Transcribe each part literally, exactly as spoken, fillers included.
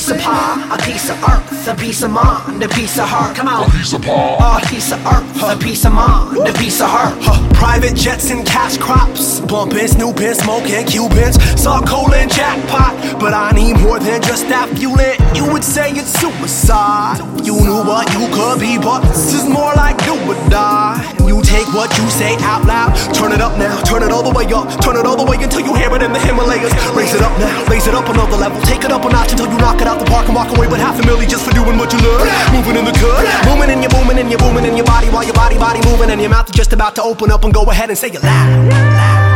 piece of pie, a piece of earth, a piece of mind, a piece of heart. Come on. A piece of pie, A piece of earth, a piece of mind, a piece of heart. Private jets and cash crops, bumping, snooping, smoking Cubans, saw coal and jackpot. But I need more than just that fueling. You would say it's suicide. You knew what you could be, but this is more like do or die. You take what you say out loud, turn it up now, turn it all the way up, turn it all the way until you hear it in the Himalayas. Raise it up now, raise it up another level, take it up a notch until you knock it out the park and walk away with half a million just for doing what you love. Moving in the cut, moving and you're booming and you're booming in your body while your body, body moving and your mouth is just about to open up and go ahead and say it loud, loud.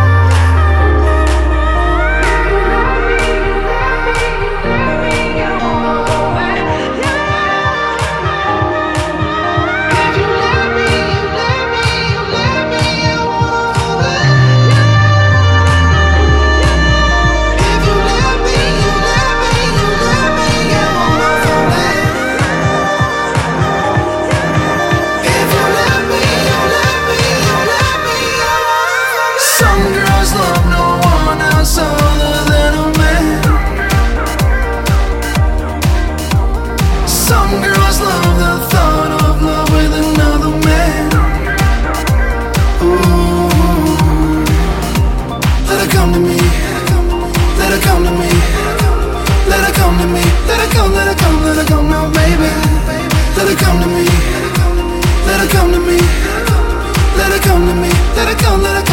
Some girls love the thought of love with another man. Ooh. Let her come to me. Let her come to me. Let her come to me. Let her come, let her come, let her come now, baby. Let her come to me. Let her come to me. Let her come to me. Let her come, let her come.